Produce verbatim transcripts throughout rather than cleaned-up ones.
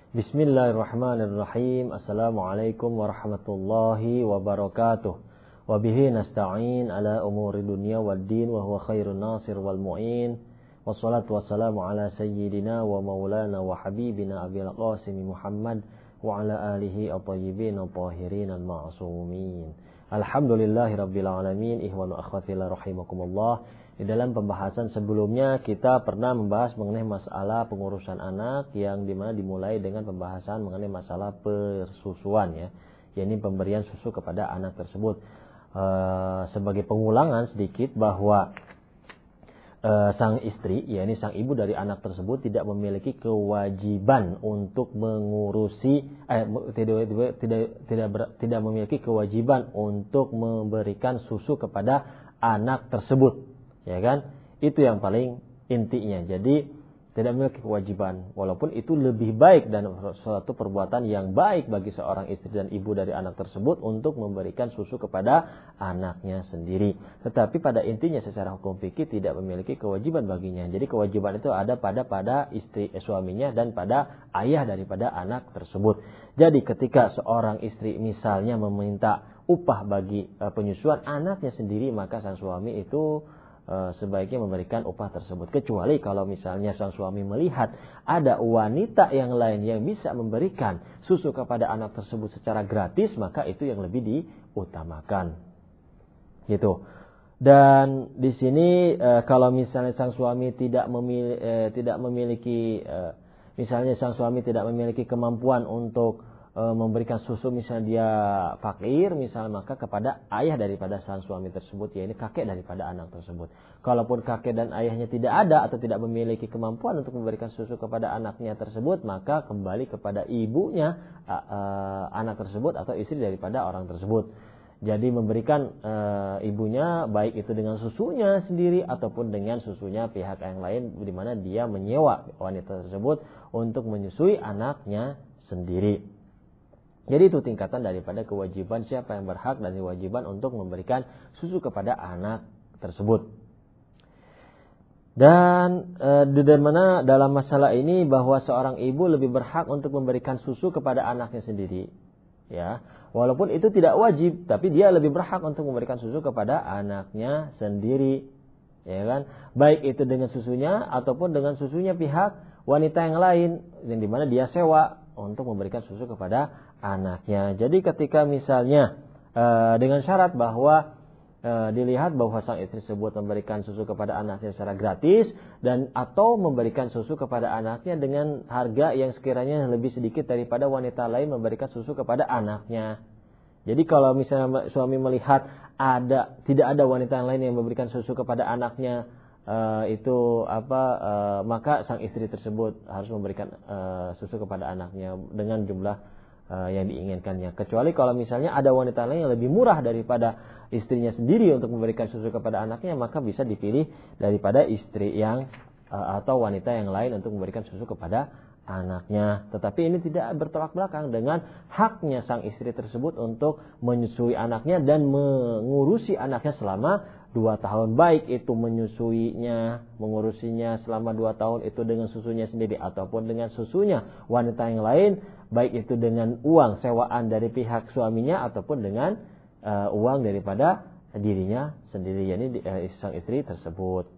Bismillahirrahmanirrahim. Assalamualaikum warahmatullahi wabarakatuh. Wabihi nasta'in ala umuri dunya waddin wa huwa khairun nasir wal mu'in. Wassalatu wassalamu ala sayyidina wa maulana wa habibina Abil Qasim Muhammad wa ala alihi at-tayyibin at-tahirin al-ma'sumin. Alhamdulillahi rabbil alamin. Ihwanu akhwati la rahimakumullah. Di dalam pembahasan sebelumnya kita pernah membahas mengenai masalah pengurusan anak yang dimana dimulai dengan pembahasan mengenai masalah persusuan ya, yakni pemberian susu kepada anak tersebut. E, sebagai pengulangan sedikit bahwa e, sang istri, yakni sang ibu dari anak tersebut tidak memiliki kewajiban untuk mengurusi, eh, tidak tidak tidak ber, tidak memiliki kewajiban untuk memberikan susu kepada anak tersebut. Ya kan? Itu yang paling intinya. Jadi tidak memiliki kewajiban, walaupun itu lebih baik dan suatu perbuatan yang baik bagi seorang istri dan ibu dari anak tersebut untuk memberikan susu kepada anaknya sendiri. Tetapi pada intinya secara hukum fikih tidak memiliki kewajiban baginya. Jadi kewajiban itu ada pada pada istri eh, suaminya dan pada ayah daripada anak tersebut. Jadi ketika seorang istri misalnya meminta upah bagi eh, penyusuan anaknya sendiri, maka sang suami itu sebaiknya memberikan upah tersebut. Kecuali kalau misalnya sang suami melihat ada wanita yang lain yang bisa memberikan susu kepada anak tersebut secara gratis, maka itu yang lebih diutamakan. Gitu. Dan di sini kalau misalnya sang suami tidak memiliki, tidak memiliki misalnya sang suami tidak memiliki kemampuan untuk memberikan susu, misalnya dia fakir misalnya, maka kepada ayah daripada sang suami tersebut, yaitu kakek daripada anak tersebut. Kalaupun kakek dan ayahnya tidak ada atau tidak memiliki kemampuan untuk memberikan susu kepada anaknya tersebut, maka kembali kepada ibunya uh, uh, anak tersebut atau istri daripada orang tersebut. Jadi memberikan uh, ibunya baik itu dengan susunya sendiri ataupun dengan susunya pihak yang lain, di mana dia menyewa wanita tersebut untuk menyusui anaknya sendiri. Jadi itu tingkatan daripada kewajiban siapa yang berhak dan kewajiban untuk memberikan susu kepada anak tersebut. Dan e, di mana dalam masalah ini bahwa seorang ibu lebih berhak untuk memberikan susu kepada anaknya sendiri, ya, walaupun itu tidak wajib, tapi dia lebih berhak untuk memberikan susu kepada anaknya sendiri, ya kan? Baik itu dengan susunya ataupun dengan susunya pihak wanita yang lain, yang dimana dia sewa untuk memberikan susu kepada anaknya. Jadi ketika misalnya e, dengan syarat bahwa e, dilihat bahwa sang istri tersebut memberikan susu kepada anaknya secara gratis dan atau memberikan susu kepada anaknya dengan harga yang sekiranya lebih sedikit daripada wanita lain memberikan susu kepada anaknya. Jadi kalau misalnya suami melihat ada tidak ada wanita lain yang memberikan susu kepada anaknya, Uh, itu apa uh, maka sang istri tersebut harus memberikan uh, susu kepada anaknya dengan jumlah uh, yang diinginkannya. Kecuali kalau misalnya ada wanita lain yang lebih murah daripada istrinya sendiri untuk memberikan susu kepada anaknya, maka bisa dipilih daripada istri yang uh, atau wanita yang lain untuk memberikan susu kepada anaknya. Tetapi ini tidak bertolak belakang dengan haknya sang istri tersebut untuk menyusui anaknya dan mengurusi anaknya selama dua tahun, baik itu menyusuinya, mengurusinya selama dua tahun itu dengan susunya sendiri ataupun dengan susunya wanita yang lain, baik itu dengan uang sewaan dari pihak suaminya ataupun dengan uh, uang daripada dirinya sendiri, yakni uh, sang istri tersebut.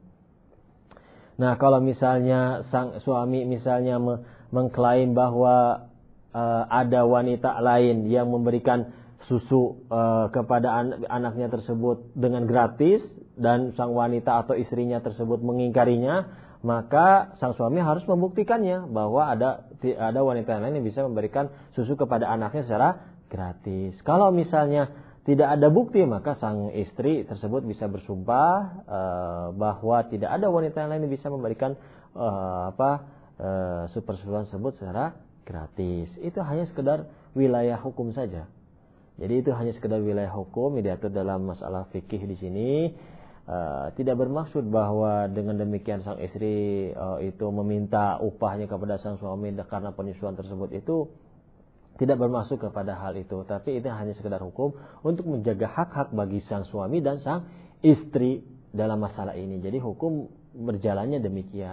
Nah, kalau misalnya sang suami misalnya me- mengklaim bahwa uh, ada wanita lain yang memberikan susu uh, kepada an- anaknya tersebut dengan gratis dan sang wanita atau istrinya tersebut mengingkarinya, maka sang suami harus membuktikannya bahwa ada ada wanita lain yang bisa memberikan susu kepada anaknya secara gratis. Kalau misalnya tidak ada bukti, maka sang istri tersebut bisa bersumpah uh, bahwa tidak ada wanita lain yang bisa memberikan uh, apa uh, supersusuan tersebut secara gratis. Itu hanya sekedar wilayah hukum saja. Jadi itu hanya sekedar wilayah hukum yang diatur dalam masalah fikih di sini. Uh, tidak bermaksud bahwa dengan demikian sang istri uh, itu meminta upahnya kepada sang suami karena penyusuan tersebut, itu tidak bermaksud kepada hal itu. Tapi itu hanya sekedar hukum untuk menjaga hak-hak bagi sang suami dan sang istri dalam masalah ini. Jadi hukum berjalannya demikian.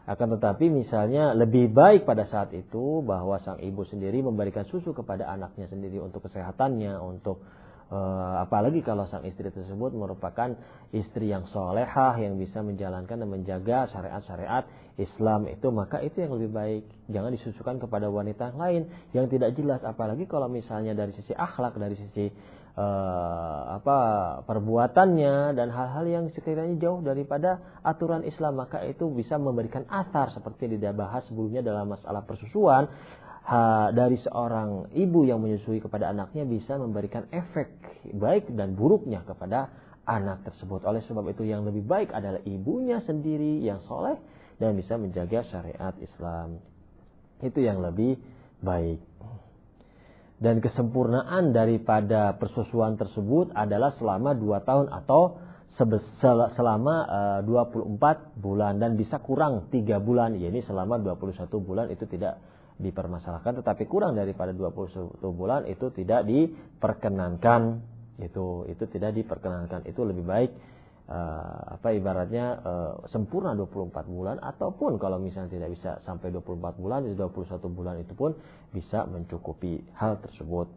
Akan tetapi misalnya lebih baik pada saat itu bahwa sang ibu sendiri memberikan susu kepada anaknya sendiri untuk kesehatannya, untuk uh, apalagi kalau sang istri tersebut merupakan istri yang solehah, yang bisa menjalankan dan menjaga syariat-syariat Islam itu, maka itu yang lebih baik. Jangan disusukan kepada wanita lain yang tidak jelas, apalagi kalau misalnya dari sisi akhlak, dari sisi Uh, apa perbuatannya dan hal-hal yang sekiranya jauh daripada aturan Islam, maka itu bisa memberikan athar seperti yang dibahas sebelumnya dalam masalah persusuan. Ha, dari seorang ibu yang menyusui kepada anaknya bisa memberikan efek baik dan buruknya kepada anak tersebut. Oleh sebab itu yang lebih baik adalah ibunya sendiri yang soleh dan bisa menjaga syariat Islam. Itu yang lebih baik. Dan kesempurnaan daripada persusuan tersebut adalah selama dua tahun atau selama uh, dua puluh empat bulan, dan bisa kurang tiga bulan, yakni selama dua puluh satu bulan itu tidak dipermasalahkan, tetapi kurang daripada dua puluh satu bulan itu tidak diperkenankan. Itu itu tidak diperkenankan. Itu lebih baik uh, apa ibaratnya uh, sempurna dua puluh empat bulan, ataupun kalau misalnya tidak bisa sampai dua puluh empat bulan, dua puluh satu bulan itu pun bisa mencukupi hal tersebut.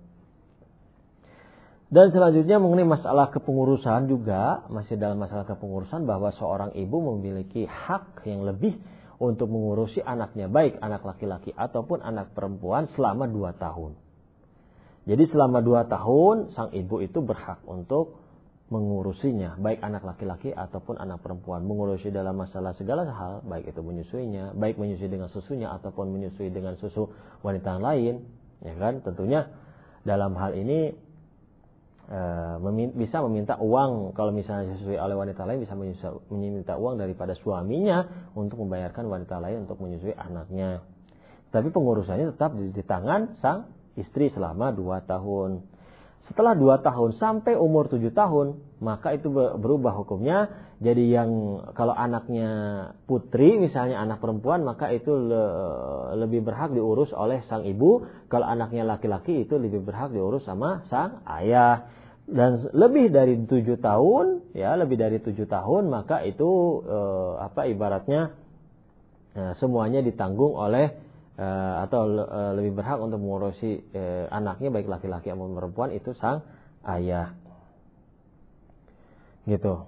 Dan selanjutnya mengenai masalah kepengurusan juga, masih dalam masalah kepengurusan, bahwa seorang ibu memiliki hak yang lebih untuk mengurusi anaknya, baik anak laki-laki ataupun anak perempuan, selama dua tahun. Jadi selama dua tahun sang ibu itu berhak untuk mengurusinya, baik anak laki-laki ataupun anak perempuan, mengurusi dalam masalah segala hal, baik itu menyusuinya, baik menyusui dengan susunya ataupun menyusui dengan susu wanita lain, ya kan? Tentunya dalam hal ini e, memin- bisa meminta uang, kalau misalnya disusui oleh wanita lain bisa meminta uang daripada suaminya untuk membayarkan wanita lain untuk menyusui anaknya. Tapi pengurusannya tetap di, di tangan sang istri selama dua tahun. Setelah dua tahun sampai umur tujuh tahun, maka itu berubah hukumnya. Jadi yang kalau anaknya putri, misalnya anak perempuan, maka itu le, lebih berhak diurus oleh sang ibu. Kalau anaknya laki-laki itu lebih berhak diurus sama sang ayah. Dan lebih dari tujuh tahun, ya lebih dari tujuh tahun, maka itu eh, apa ibaratnya eh, semuanya ditanggung oleh Uh, atau uh, lebih berhak untuk mengurusi uh, anaknya, baik laki-laki maupun perempuan, itu sang ayah. Gitu.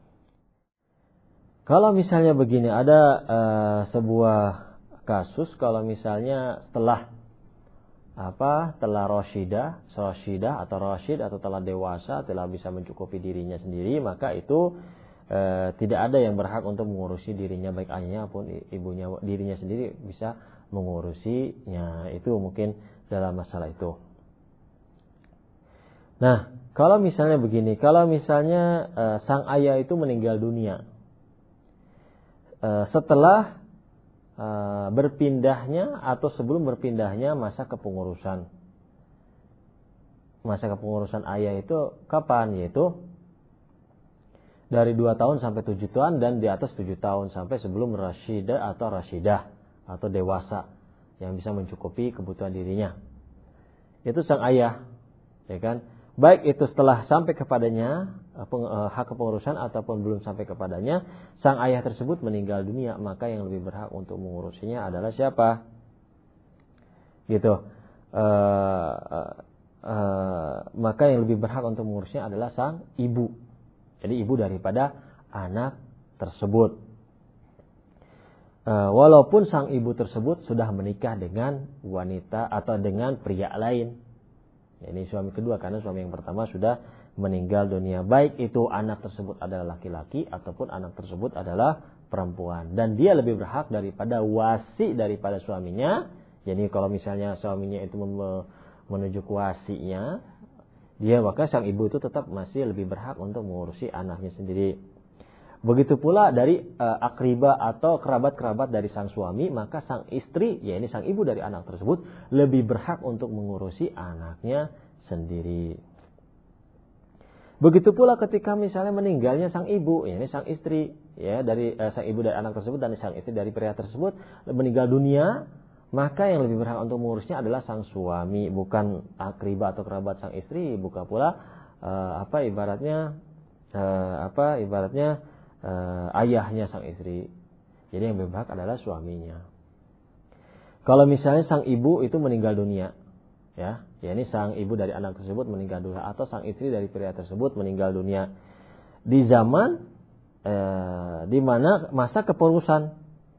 Kalau misalnya begini, ada uh, sebuah kasus, kalau misalnya setelah apa, telah rasyidah, rasyidah atau rasyid atau telah dewasa, telah bisa mencukupi dirinya sendiri, maka itu uh, tidak ada yang berhak untuk mengurusi dirinya, baik ayahnya maupun ibunya, dirinya sendiri bisa mengurusinya. Itu mungkin dalam masalah itu. Nah, kalau misalnya begini, kalau misalnya uh, sang ayah itu meninggal dunia uh, setelah uh, berpindahnya atau sebelum berpindahnya masa kepengurusan. Masa kepengurusan ayah itu kapan? Yaitu dari dua tahun sampai tujuh tahun, dan di atas tujuh tahun sampai sebelum rasyidah atau rasyidah atau dewasa yang bisa mencukupi kebutuhan dirinya. Itu sang ayah, ya kan? Baik itu setelah sampai kepadanya hak kepengurusan ataupun belum sampai kepadanya, sang ayah tersebut meninggal dunia, maka yang lebih berhak untuk mengurusinya adalah siapa? Gitu. E, e, e, maka yang lebih berhak untuk mengurusnya adalah sang ibu. Jadi ibu daripada anak tersebut. Uh, walaupun sang ibu tersebut sudah menikah dengan wanita atau dengan pria lain. Ini suami kedua, karena suami yang pertama sudah meninggal dunia. Baik itu anak tersebut adalah laki-laki ataupun anak tersebut adalah perempuan. Dan dia lebih berhak daripada wasi daripada suaminya. Jadi kalau misalnya suaminya itu menunjuk wasinya, dia maka sang ibu itu tetap masih lebih berhak untuk mengurusi anaknya sendiri. Begitu pula dari uh, akriba atau kerabat-kerabat dari sang suami, maka sang istri, ya ini sang ibu dari anak tersebut, lebih berhak untuk mengurusi anaknya sendiri. Begitu pula ketika misalnya meninggalnya sang ibu, ya ini sang istri, ya dari uh, sang ibu dari anak tersebut dan sang istri dari pria tersebut meninggal dunia, maka yang lebih berhak untuk mengurusnya adalah sang suami, bukan akriba atau kerabat sang istri, bukan pula uh, apa ibaratnya uh, apa ibaratnya Uh, ayahnya sang istri. Jadi yang lebih berhak adalah suaminya. Kalau misalnya sang ibu itu meninggal dunia, ya, ya ini sang ibu dari anak tersebut meninggal dunia atau sang istri dari pria tersebut meninggal dunia di zaman eh, di mana masa kepengurusan,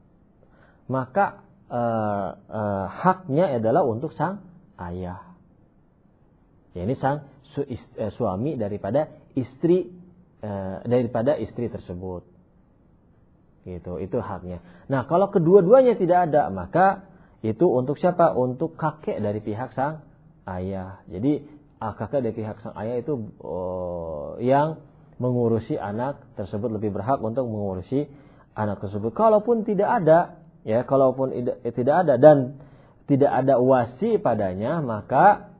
maka eh, eh, haknya adalah untuk sang ayah. Ya, ini sang su, is, eh, suami daripada istri eh, daripada istri tersebut. Gitu, itu haknya. Nah, kalau kedua-duanya tidak ada, maka itu untuk siapa? Untuk kakek dari pihak sang ayah. Jadi kakek dari pihak sang ayah itu oh, yang mengurusi anak tersebut, lebih berhak untuk mengurusi anak tersebut. Kalaupun tidak ada, ya, kalaupun tidak ada dan tidak ada wasi padanya, maka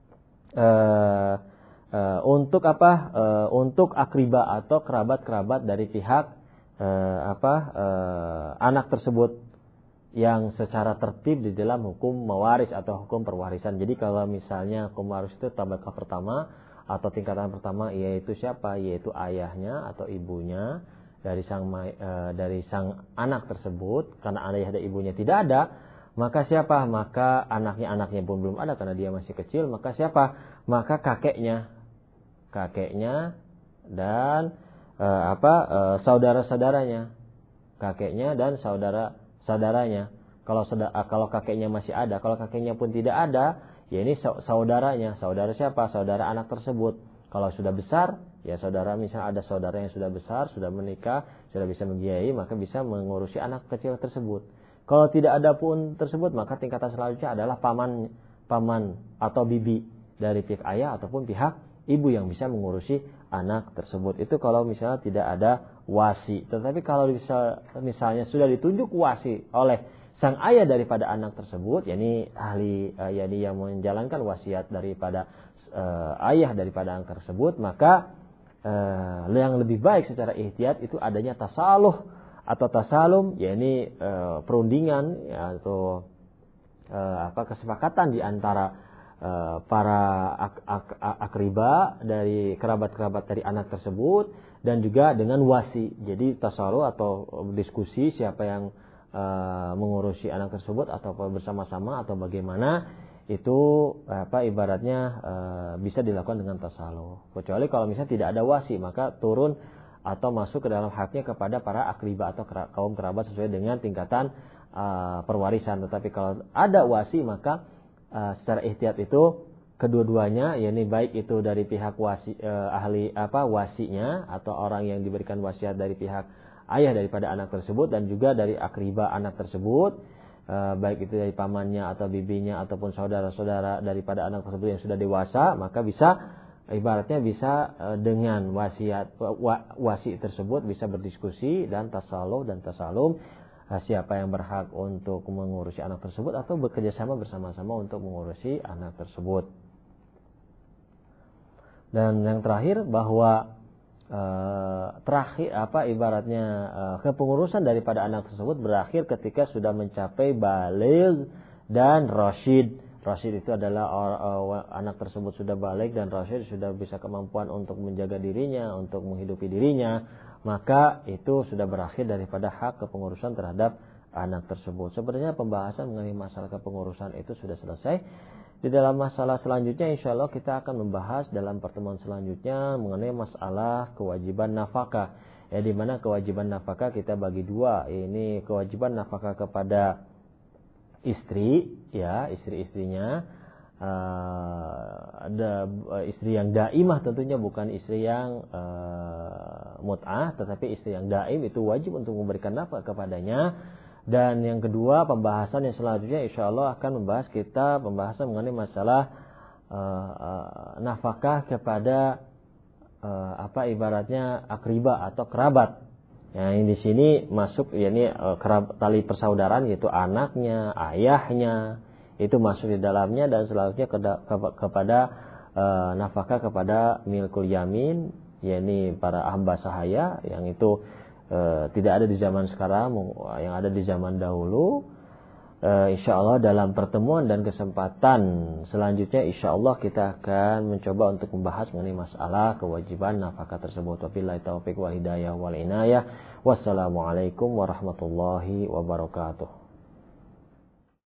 uh, uh, untuk apa? Uh, untuk akriba atau kerabat-kerabat dari pihak Uh, apa uh, anak tersebut yang secara tertib di dalam hukum mewaris atau hukum perwarisan. Jadi kalau misalnya hukum waris itu tabaqah pertama atau tingkatan pertama, yaitu siapa? Yaitu ayahnya atau ibunya dari sang uh, dari sang anak tersebut. Karena ayah dan ibunya tidak ada, maka siapa? Maka anaknya anaknya pun belum ada karena dia masih kecil. Maka siapa? Maka kakeknya, kakeknya dan Uh, apa uh, saudara-saudaranya, kakeknya dan saudara-saudaranya. Kalau uh, kalau kakeknya masih ada, kalau kakeknya pun tidak ada, ya ini saudaranya. Saudara siapa? Saudara anak tersebut. Kalau sudah besar, ya saudara, misalnya ada saudara yang sudah besar, sudah menikah, sudah bisa membiayai, maka bisa mengurusi anak kecil tersebut. Kalau tidak ada pun tersebut, maka tingkatan selanjutnya adalah paman, paman atau bibi dari pihak ayah ataupun pihak ibu yang bisa mengurusi anak tersebut. Itu kalau misalnya tidak ada wasi. Tetapi kalau bisa, misalnya sudah ditunjuk wasi oleh sang ayah daripada anak tersebut, yakni ahli, uh, yakni yang menjalankan wasiat daripada uh, ayah daripada anak tersebut, maka uh, yang lebih baik secara ihtiyat itu adanya tasaluh atau tasalum, yakni uh, perundingan ya, atau uh, apa kesepakatan di antara para ak- ak- akriba dari kerabat-kerabat dari anak tersebut dan juga dengan wasi. Jadi tasaruh atau diskusi siapa yang uh, mengurusi anak tersebut atau bersama-sama atau bagaimana, itu apa ibaratnya uh, bisa dilakukan dengan tasaruh. Kecuali kalau misalnya tidak ada wasi, maka turun atau masuk ke dalam haknya kepada para akriba atau kera- kaum kerabat sesuai dengan tingkatan uh, perwarisan. Tetapi kalau ada wasi, maka Uh, secara ihtiyat itu kedua-duanya, yakni baik itu dari pihak wasi, uh, ahli apa wasinya atau orang yang diberikan wasiat dari pihak ayah daripada anak tersebut dan juga dari akriba anak tersebut, uh, baik itu dari pamannya atau bibinya ataupun saudara-saudara daripada anak tersebut yang sudah dewasa, maka bisa ibaratnya bisa uh, dengan wasiat wa, wasi tersebut bisa berdiskusi dan tasaluh dan tasalum siapa yang berhak untuk mengurusi anak tersebut atau bekerjasama bersama-sama untuk mengurusi anak tersebut. Dan yang terakhir bahwa eh, terakhir apa ibaratnya eh, kepengurusan daripada anak tersebut berakhir ketika sudah mencapai baligh dan rasyid. Rasyid itu adalah or, uh, anak tersebut sudah baligh dan rasyid sudah bisa kemampuan untuk menjaga dirinya, untuk menghidupi dirinya. Maka itu sudah berakhir daripada hak kepengurusan terhadap anak tersebut. Sebenarnya pembahasan mengenai masalah kepengurusan itu sudah selesai. Di dalam masalah selanjutnya insya Allah kita akan membahas dalam pertemuan selanjutnya mengenai masalah kewajiban nafkah. Ya, di mana kewajiban nafkah kita bagi dua. Ini kewajiban nafkah kepada istri, ya istri-istrinya. Uh, ada uh, istri yang daimah tentunya, bukan istri yang uh, mut'ah, tetapi istri yang daim itu wajib untuk memberikan nafkah kepadanya. Dan yang kedua, pembahasan yang selanjutnya insya Allah akan membahas kita pembahasan mengenai masalah uh, uh, nafkah kepada uh, apa ibaratnya akriba atau kerabat. Yang di sini masuk yakni uh, kerab, tali persaudaraan, yaitu anaknya, ayahnya, itu masuk di dalamnya. Dan selanjutnya ke, ke, kepada e, nafkah kepada milkul yamin, yakni para hamba sahaya yang itu e, tidak ada di zaman sekarang, yang ada di zaman dahulu. Uh, insya Allah dalam pertemuan dan kesempatan selanjutnya insya Allah kita akan mencoba untuk membahas mengenai masalah kewajiban nafkah tersebut. Wabillahi taufiq wal hidayah wal inayah. Wassalamualaikum warahmatullahi wabarakatuh.